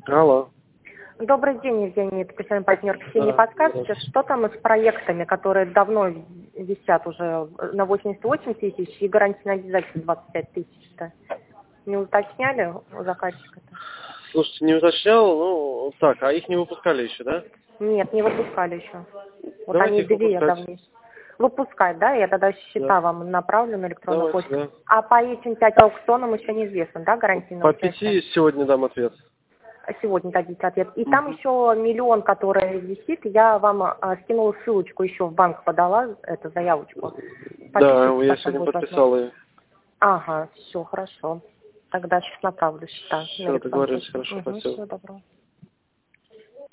Алло. Добрый день, Евгений, это профессиональный партнер Ксения. Да, Подскажете, что там с проектами, которые давно висят уже на 88 тысяч и гарантийное обязательство 25 тысяч-то? Не уточняли у заказчика-то? Слушайте, не уточнял, ну, так, а их не выпускали еще, да? Нет, не выпускали еще. Вот Давайте они их две выпускать. давнейшие. Выпускать, да? Я тогда счета Да. вам направлю на электронную Давайте, почту. да. А по этим 5 аукционам еще неизвестно, да, гарантийное По участие? 5 сегодня дам ответ. Сегодня дадите ответ. И там Угу. еще миллион, который висит, я вам скинула ссылочку, еще в банк подала эту заявочку. Да, Подпишитесь, я как там сегодня будет подписал возможность. ее. Ага, все, хорошо. Тогда сейчас направлю счета на Все, электронную договорились, почту. хорошо, Угу, спасибо. всего доброго.